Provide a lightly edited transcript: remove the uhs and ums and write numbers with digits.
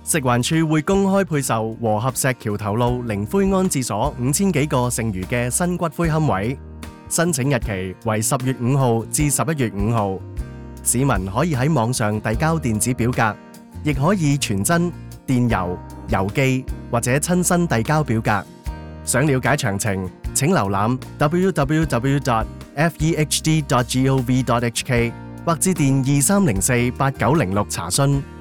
食環署會公開配售和合石橋頭路靈灰安置所5000幾個剩餘嘅新骨灰龕位，申請日期為10月5號至11月5號。市民可以喺網上遞交電子表格，亦可以傳真、電郵、郵寄或者親身遞交表格。想了解詳情，請瀏覽 www.fehd.gov.hk 或致電23048906查詢。